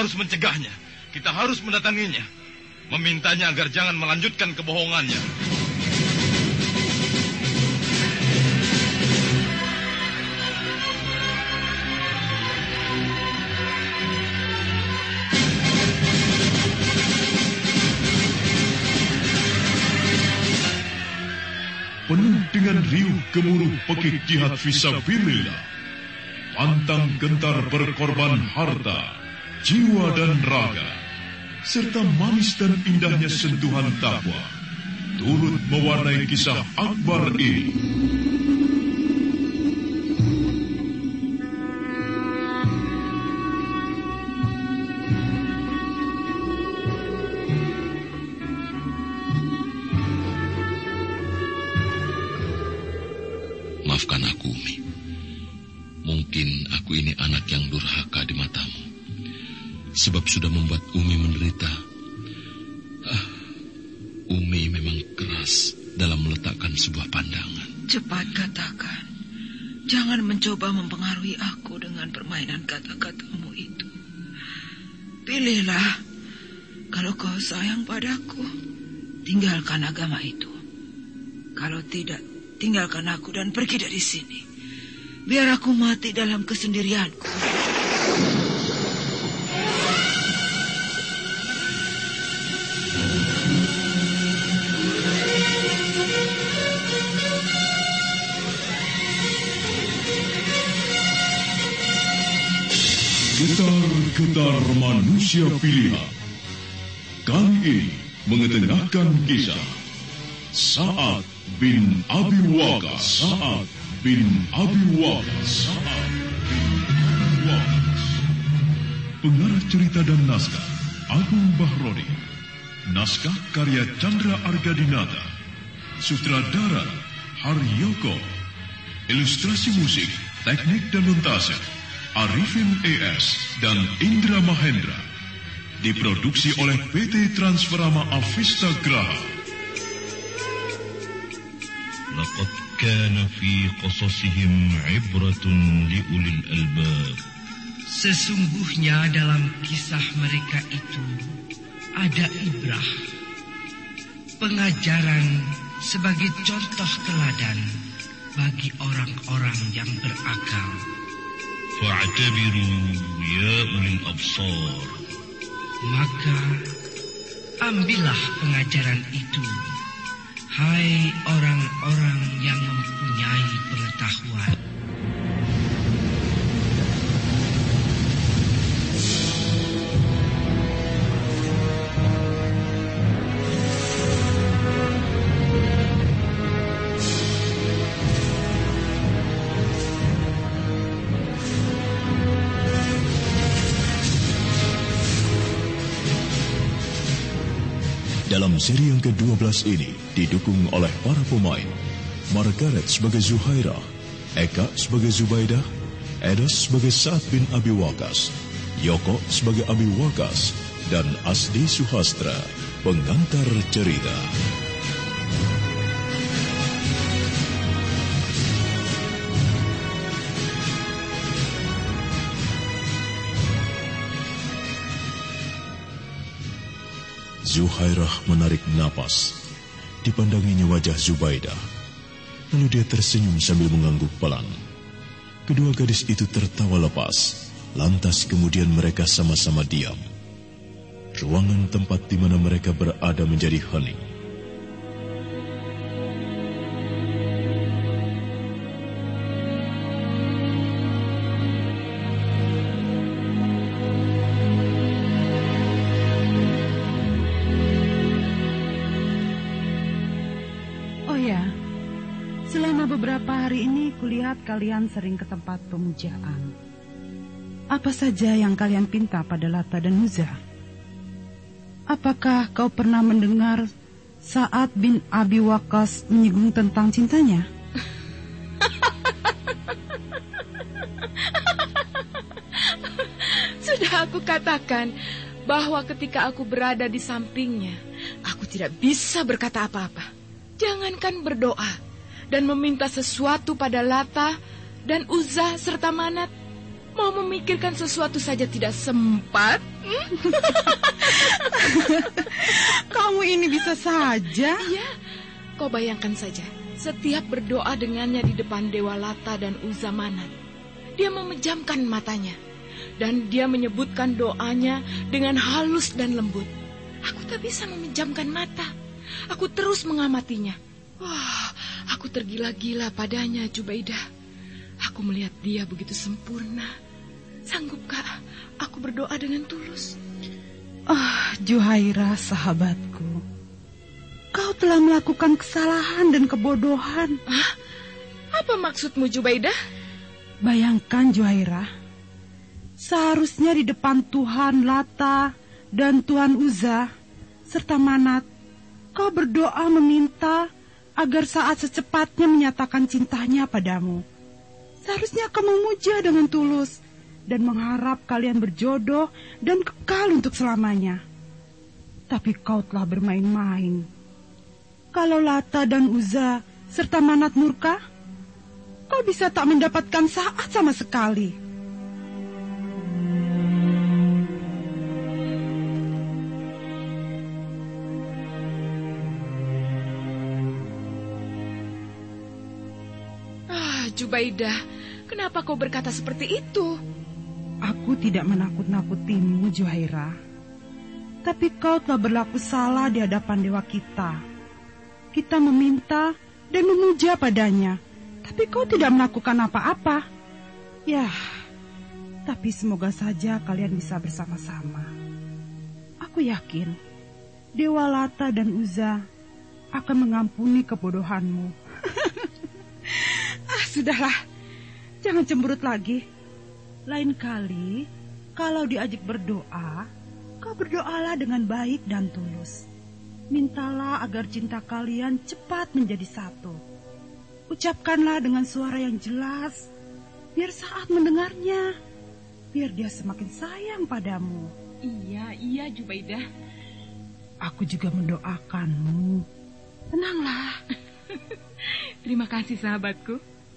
harus mencegahnya. Kita harus mendatanginya, memintanya agar jangan melanjutkan kebohongannya. Penuh dengan riuh gemuruh pekik jihad fisabilillah, pantang gentar berkorban harta, jiwa dan raga, serta manis dan indahnya sentuhan takwa, turut mewarnai kisah akbar ini. Maafkan aku, Umi. Mungkin aku ini anak yang durhaka di matamu, sebab sudah membuat Umi menderita. Umi memang keras dalam meletakkan sebuah pandangan. Cepat katakan. Jangan mencoba mempengaruhi aku dengan permainan kata-katamu itu. Pilihlah. Kalau kau sayang padaku, tinggalkan agama itu. Kalau tidak, tinggalkan aku dan pergi dari sini. Biar aku mati dalam kesendirianku. Getar-getar manusia pilihan. Kali ini mengetengahkan kisah Sa'ad bin Abi Waqqas. Sa'ad bin Abi Waqqas. Sa'ad bin Abi Waqqas. Pengarah cerita dan naskah Agung Bahrodi. Naskah karya Chandra Argadinata. Sutradara Haryoko. Ilustrasi musik, teknik dan montase Arifin ES dan Indra Mahendra. Diproduksi oleh PT Transferama Avista Graha. لقد كان في قصصهم عبرة لأولي الألباب. Sesungguhnya dalam kisah mereka itu ada ibrah, pengajaran sebagai contoh teladan bagi orang-orang yang berakal. فاعتبروا يا أولي الأبصار. Maka ambillah pengajaran itu, hai orang-orang yang mempunyai pengetahuan. Dalam seri yang ke-12 ini didukung oleh para pemain Margaret sebagai Zuhairah, Eka sebagai Zubaidah, Edos sebagai Sa'ad bin Abi Waqqas, Yoko sebagai Abi Waqqas, dan Asdi Suhastra, pengantar cerita. Zuhairah menarik napas. Dipandanginya wajah Zubaidah. Lalu dia tersenyum sambil mengangguk pelan. Kedua gadis itu tertawa lepas. Lantas kemudian mereka sama-sama diam. Ruangan tempat di mana mereka berada menjadi hening. Beberapa hari ini kulihat kalian sering ke tempat pemujaan. Apa saja yang kalian pinta pada Lata dan Uzza? Apakah kau pernah mendengar Sa'ad bin Abi Waqqas menyinggung tentang cintanya? Sudah aku katakan bahwa ketika aku berada di sampingnya, aku tidak bisa berkata apa-apa. Jangankan berdoa dan meminta sesuatu pada Lata dan Uzza serta Manat. Mau memikirkan sesuatu saja tidak sempat. Kamu ini bisa saja. Iya, kau bayangkan saja. Setiap berdoa dengannya di depan Dewa Lata dan Uza Manat, dia memejamkan matanya. Dan dia menyebutkan doanya dengan halus dan lembut. Aku tak bisa memejamkan mata. Aku terus mengamatinya. Wah, aku tergila-gila padanya, Jubaidah. Aku melihat dia begitu sempurna. Sanggupkah aku berdoa dengan tulus? Juhairah, sahabatku. Kau telah melakukan kesalahan dan kebodohan. Apa maksudmu, Jubaidah? Bayangkan, Juhairah. Seharusnya di depan Tuhan Lata dan Tuhan Uza serta Manat, kau berdoa meminta agar saat secepatnya menyatakan cintanya padamu. Seharusnya kau memuja dengan tulus dan mengharap kalian berjodoh dan kekal untuk selamanya. Tapi kau telah bermain-main. Kalau Lata dan Uza serta Manat murka, kau bisa tak mendapatkan saat sama sekali. Jubaidah, kenapa kau berkata seperti itu? Aku tidak menakut-nakutimu, Juhairah. Tapi kau telah berlaku salah di hadapan dewa kita. Kita meminta dan memuja padanya, tapi kau tidak melakukan apa-apa. Ya, tapi semoga saja kalian bisa bersama-sama. Aku yakin Dewa Lata dan Uza akan mengampuni kebodohanmu. Sudahlah, jangan cemberut lagi. Lain kali, kalau diajak berdoa, kau berdoalah dengan baik dan tulus. Mintalah agar cinta kalian cepat menjadi satu. Ucapkanlah dengan suara yang jelas, biar saat mendengarnya, biar dia semakin sayang padamu. Iya, Jubaidah. Aku juga mendoakanmu. Tenanglah. Terima kasih, sahabatku.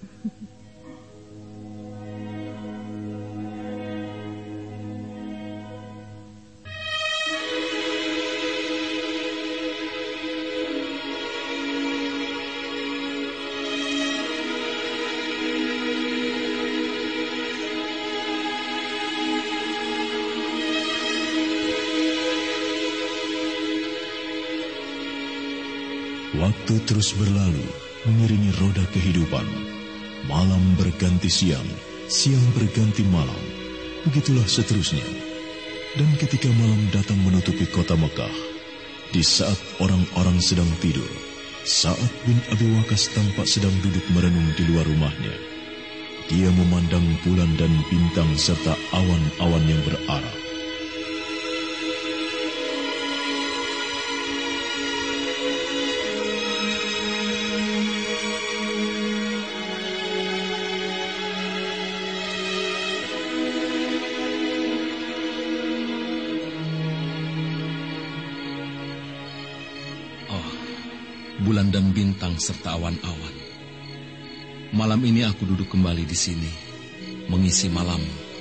Waktu terus berlalu mengiringi roda kehidupan. Malam berganti siang, siang berganti malam. Begitulah seterusnya. Dan ketika malam datang menutupi kota Mekah, di saat orang-orang sedang tidur, Sa'ad bin Abi Waqqas tampak sedang duduk merenung di luar rumahnya. Dia memandang bulan dan bintang serta awan-awan yang berarah. Bulan dan bintang serta awan-awan. Malam ini aku duduk kembali di sini, mengisi malam.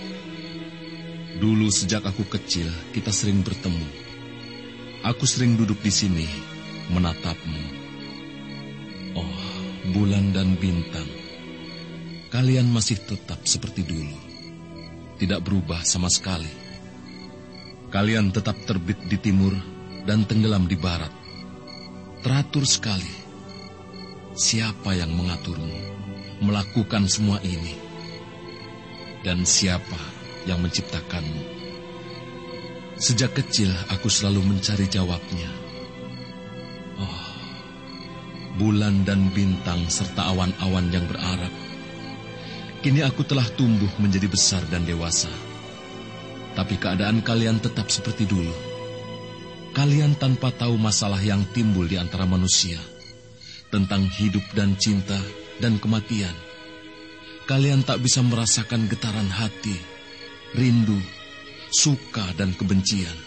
Dulu sejak aku kecil, kita sering bertemu. Aku sering duduk di sini, menatapmu. Oh, bulan dan bintang, kalian masih tetap seperti dulu. Tidak berubah sama sekali. Kalian tetap terbit di timur dan tenggelam di barat. Teratur sekali. Siapa yang mengaturmu melakukan semua ini? Dan siapa yang menciptakanmu? Sejak kecil aku selalu mencari jawabnya. Oh, bulan dan bintang serta awan-awan yang berarap. Kini aku telah tumbuh menjadi besar dan dewasa. Tapi keadaan kalian tetap seperti dulu. Kalian tanpa tahu masalah yang timbul di antara manusia, tentang hidup dan cinta dan kematian. Kalian tak bisa merasakan getaran hati, rindu, suka dan kebencian.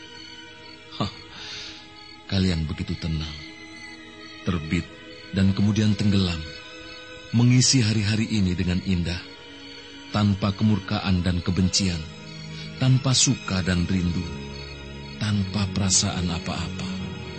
Kalian begitu tenang, terbit dan kemudian tenggelam, mengisi hari-hari ini dengan indah. tanpa kemurkaan dan kebencian, tanpa suka dan rindu, tanpa perasaan apa-apa.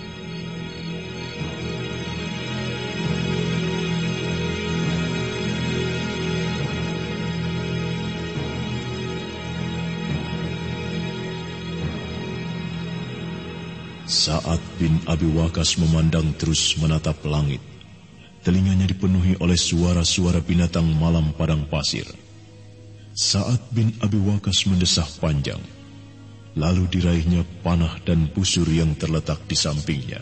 Sa'ad bin Abi Waqqas memandang terus menatap langit. Telinganya dipenuhi oleh suara-suara binatang malam padang pasir. Sa'ad bin Abi Waqqas mendesah panjang. Lalu diraihnya panah dan busur yang terletak di sampingnya.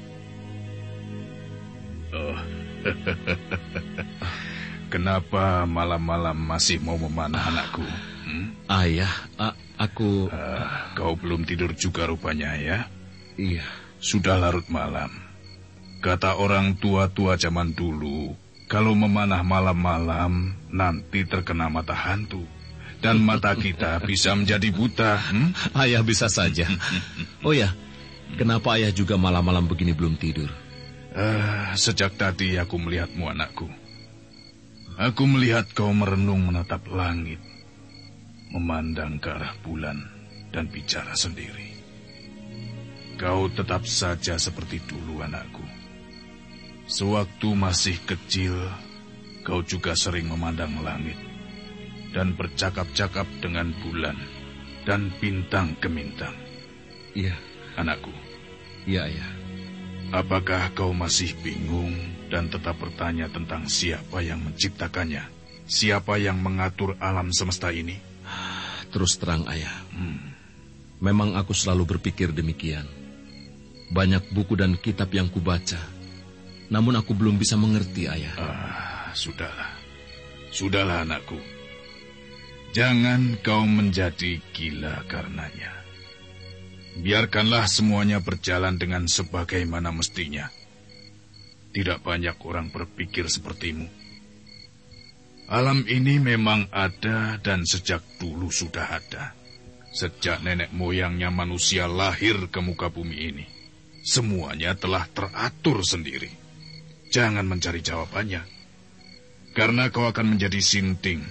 Kenapa malam-malam masih mau memanah anakku? Ayah, aku... Kau belum tidur juga rupanya ya? Iya. Sudah larut malam. Kata orang tua-tua zaman dulu, kalau memanah malam-malam nanti terkena mata hantu. Dan mata kita bisa menjadi buta. Ayah bisa saja. Oh ya, kenapa ayah juga malam-malam begini belum tidur? Sejak tadi aku melihatmu anakku. Aku melihat kau merenung menatap langit, memandang ke arah bulan dan bicara sendiri. Kau tetap saja seperti dulu anakku. Sewaktu masih kecil, kau juga sering memandang langit dan bercakap-cakap dengan bulan dan bintang gemintang. Iya, anakku. Iya, ayah. Apakah kau masih bingung dan tetap bertanya tentang siapa yang menciptakannya? Siapa yang mengatur alam semesta ini? Terus terang, ayah. Memang aku selalu berpikir demikian. Banyak buku dan kitab yang kubaca. Namun aku belum bisa mengerti, ayah. Sudahlah. Sudahlah, anakku. Jangan kau menjadi gila karenanya. Biarkanlah semuanya berjalan dengan sebagaimana mestinya. Tidak banyak orang berpikir sepertimu. Alam ini memang ada dan sejak dulu sudah ada. Sejak nenek moyangnya manusia lahir ke muka bumi ini. Semuanya telah teratur sendiri. Jangan mencari jawabannya. Karena kau akan menjadi sinting.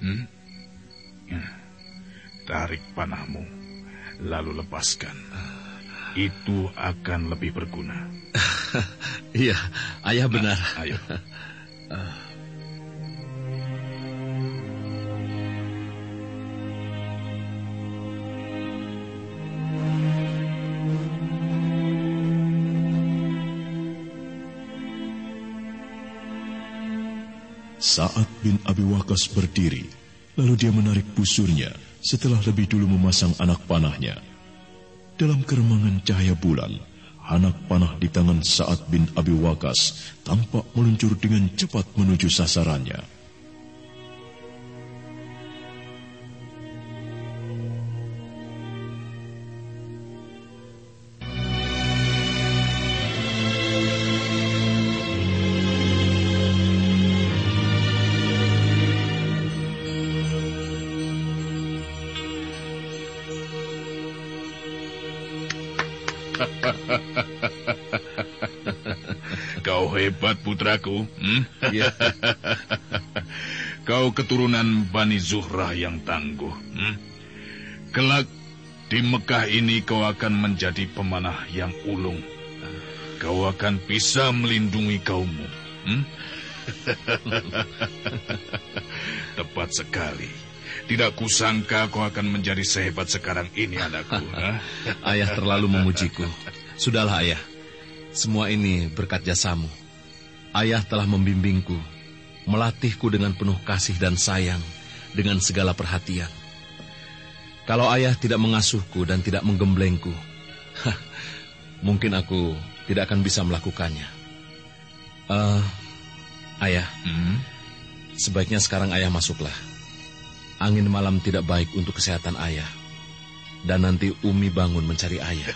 Tarik panahmu, lalu lepaskan. Itu akan lebih berguna. Iya, ayah benar. Ayo. Sa'ad bin Abi Waqqas berdiri, lalu dia menarik busurnya setelah lebih dulu memasang anak panahnya. Dalam keremangan cahaya bulan, anak panah di tangan Sa'ad bin Abi Waqqas tampak meluncur dengan cepat menuju sasarannya. Kau hebat, putraku. Kau keturunan Bani Zuhrah yang tangguh. Kelak di Mekah ini kau akan menjadi pemanah yang ulung. Kau akan bisa melindungi kaummu. Tepat sekali. Tidak kusangka kau akan menjadi sehebat sekarang ini, anakku. Ayah terlalu memujiku. Sudahlah, ayah. Semua ini berkat jasamu. Ayah telah membimbingku, melatihku dengan penuh kasih dan sayang, dengan segala perhatian. Kalau ayah tidak mengasuhku dan tidak menggemblengku, mungkin aku tidak akan bisa melakukannya. Ayah, sebaiknya sekarang ayah masuklah. Angin malam tidak baik untuk kesehatan ayah. Dan nanti Umi bangun mencari ayah.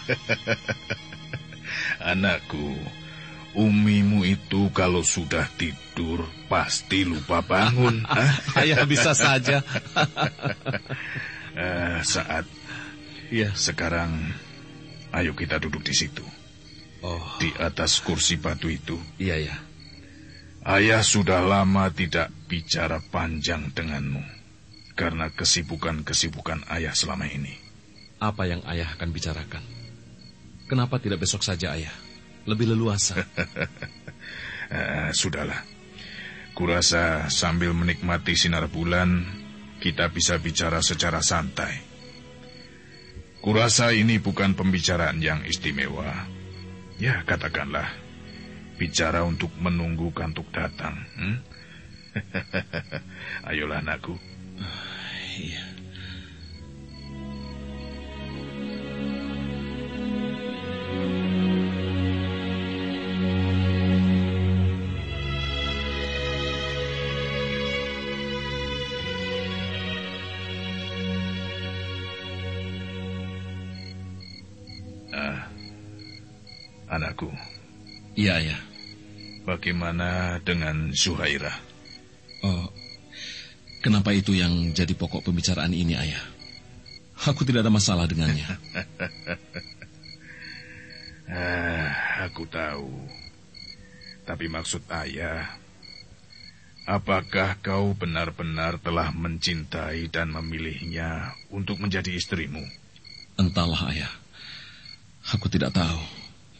Anakku, Umimu itu kalau sudah tidur pasti lupa bangun. Ayah bisa saja. Saat ya. Sekarang ayo kita duduk di situ. Di atas kursi batu itu. Iya, ya. Ayah sudah lama tidak bicara panjang denganmu. karena kesibukan-kesibukan ayah selama ini. Apa yang ayah akan bicarakan? Kenapa tidak besok saja, ayah? Lebih leluasa. Sudahlah. Kurasa sambil menikmati sinar bulan, kita bisa bicara secara santai. Kurasa ini bukan pembicaraan yang istimewa. Ya, katakanlah, bicara untuk menunggu kantuk datang. Ayolah, anakku. Iya. Anakku. Iya, ayah. Bagaimana dengan Zuhairah? Oh, kenapa itu yang jadi pokok pembicaraan ini, ayah? Aku tidak ada masalah dengannya. Aku tahu. Tapi maksud ayah, apakah kau benar-benar telah mencintai dan memilihnya untuk menjadi istrimu? Entahlah, ayah. Aku tidak tahu.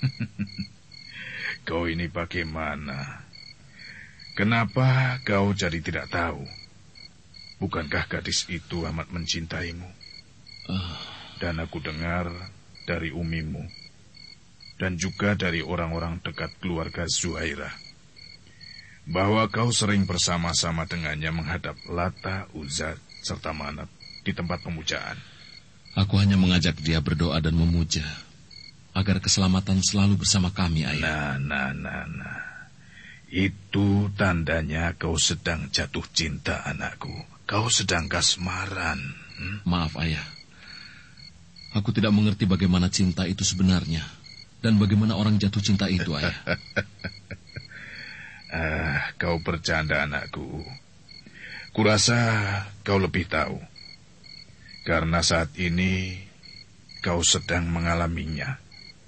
Kau ini bagaimana? Kenapa kau jadi tidak tahu? Bukankah gadis itu amat mencintaimu? Dan aku dengar dari umimu dan juga dari orang-orang dekat keluarga Zuhairah bahwa kau sering bersama-sama dengannya menghadap Lata, Uzza, serta Manat di tempat pemujaan. Aku hanya mengajak dia berdoa dan memuja agar keselamatan selalu bersama kami, ayah. Nah. Itu tandanya kau sedang jatuh cinta, anakku. Kau sedang kasmaran. Maaf, ayah. Aku tidak mengerti bagaimana cinta itu sebenarnya dan bagaimana orang jatuh cinta itu, ayah. Kau bercanda, anakku. Kurasa kau lebih tahu. Karena saat ini kau sedang mengalaminya.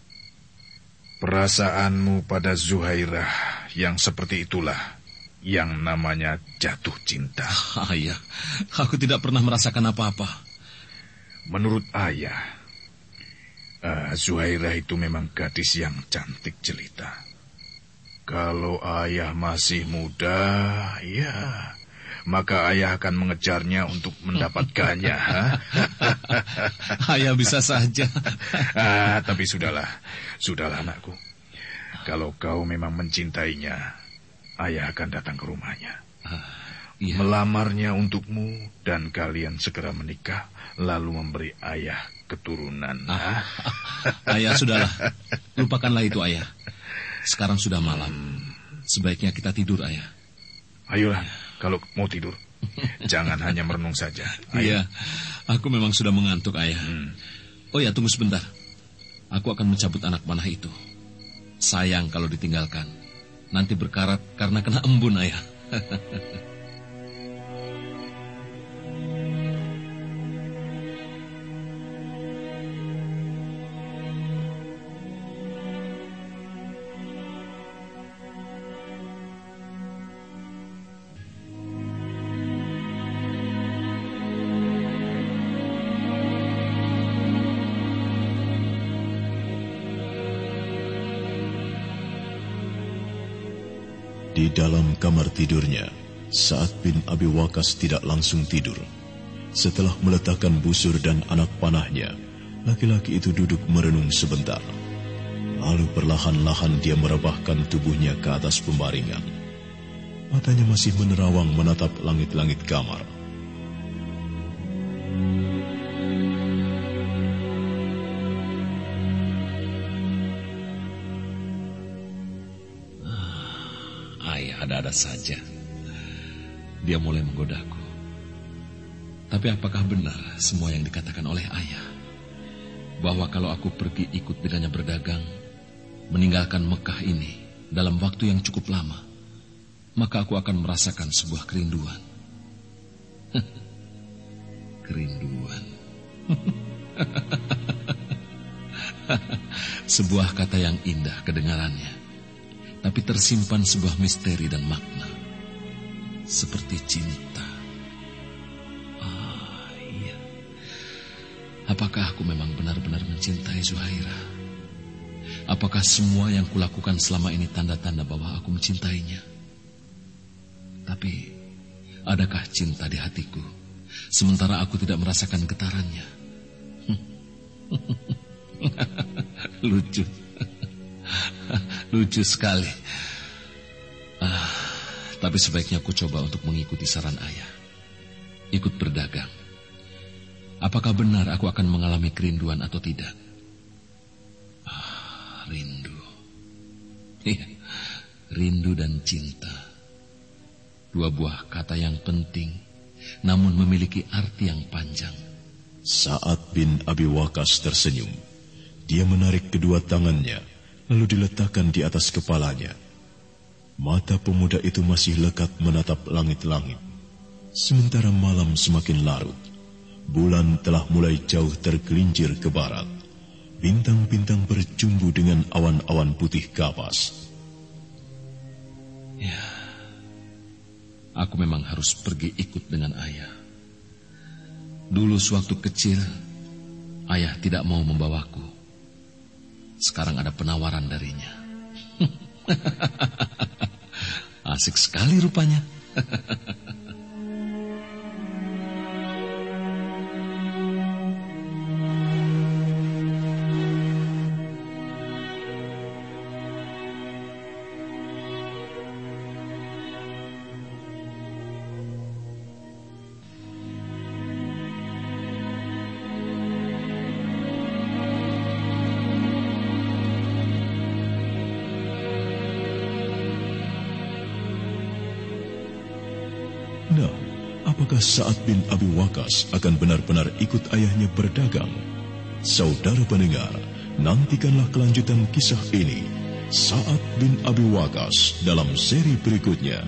Perasaanmu pada Zuhairah yang seperti itulah yang namanya jatuh cinta. Ayah, aku tidak pernah merasakan apa-apa. Menurut ayah, Zuhairah itu memang gadis yang cantik jelita. Kalau ayah masih muda, ya, maka ayah akan mengejarnya untuk mendapatkannya. Ayah bisa saja. Tapi sudahlah anakku. Kalau kau memang mencintainya, ayah akan datang ke rumahnya. Iya. Melamarnya untukmu dan kalian segera menikah, lalu memberi ayah keturunan. Ayah, sudahlah. Lupakanlah itu, ayah. Sekarang sudah malam. Sebaiknya kita tidur, ayah. Ayolah, kalau mau tidur, jangan hanya merenung saja. Iya, aku memang sudah mengantuk, ayah. Oh ya, tunggu sebentar. Aku akan mencabut anak panah itu. Sayang kalau ditinggalkan. Nanti berkarat karena kena embun, ayah. Di dalam kamar tidurnya, Sa'ad bin Abi Waqqas tidak langsung tidur. Setelah meletakkan busur dan anak panahnya, laki-laki itu duduk merenung sebentar. Lalu perlahan-lahan dia merebahkan tubuhnya ke atas pembaringan. Matanya masih menerawang menatap langit-langit kamar. Ada-ada saja. Dia mulai menggodaku. Tapi apakah benar semua yang dikatakan oleh ayah? Bahwa kalau aku pergi ikut dengannya berdagang, meninggalkan Mekah ini dalam waktu yang cukup lama, maka aku akan merasakan sebuah kerinduan. Kerinduan. Sebuah kata yang indah kedengarannya, tapi tersimpan sebuah misteri dan makna. Seperti cinta. Apakah aku memang benar-benar mencintai Zuhaira? Apakah semua yang kulakukan selama ini tanda-tanda bahwa aku mencintainya? Tapi, adakah cinta di hatiku, sementara aku tidak merasakan getarannya? Lucu. Lucu sekali. Tapi sebaiknya aku coba untuk mengikuti saran ayah. Ikut berdagang. Apakah benar aku akan mengalami kerinduan atau tidak? Rindu. Rindu dan cinta. Dua buah kata yang penting, namun memiliki arti yang panjang. Sa'ad bin Abi Waqqas tersenyum. Dia menarik kedua tangannya, lalu diletakkan di atas kepalanya. Mata pemuda itu masih lekat menatap langit-langit. Sementara malam semakin larut, bulan telah mulai jauh tergelincir ke barat. Bintang-bintang berjumbu dengan awan-awan putih kapas. Ya, aku memang harus pergi ikut dengan ayah. Dulu sewaktu kecil, ayah tidak mau membawaku. Sekarang ada penawaran darinya. Asik sekali rupanya. Nah, apakah Sa'ad bin Abi Waqqas akan benar-benar ikut ayahnya berdagang? Saudara pendengar, nantikanlah kelanjutan kisah ini. Sa'ad bin Abi Waqqas dalam seri berikutnya.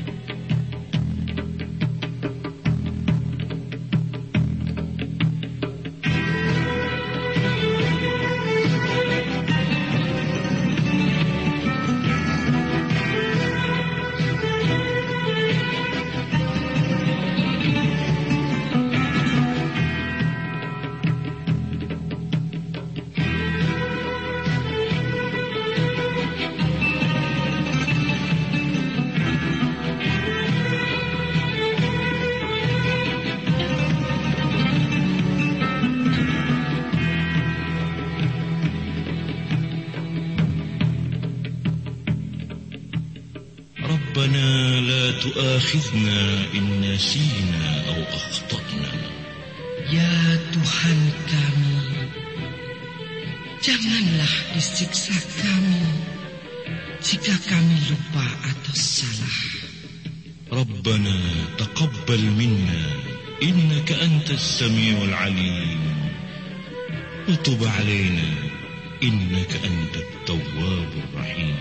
ربنا لا تؤاخذنا إن نسينا أو أخطأنا. Ya Tuhan kami, janganlah disiksa kami jika kami lupa atau salah. ربنا تقبل منا إنك أنت السميع العليم وتب علينا إنك أنت التواب الرحيم.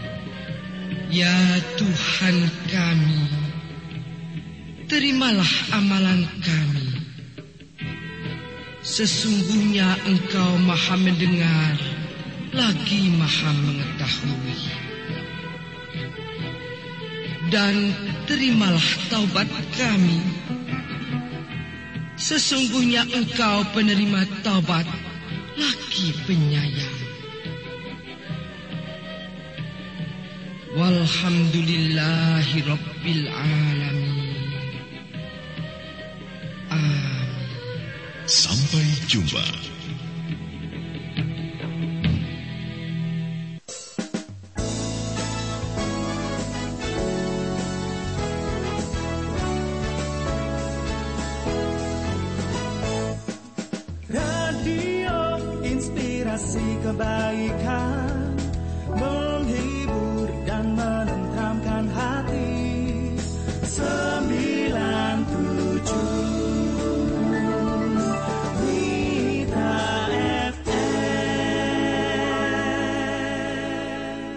Ya Tuhan kami, terimalah amalan kami. Sesungguhnya Engkau Maha mendengar, lagi Maha mengetahui. Dan terimalah taubat kami. Sesungguhnya Engkau penerima taubat, lagi penyayang. Walhamdulillahi Rabbil Alamin. Amin. Sampai jumpa. Radio Inspirasi Kebaikan.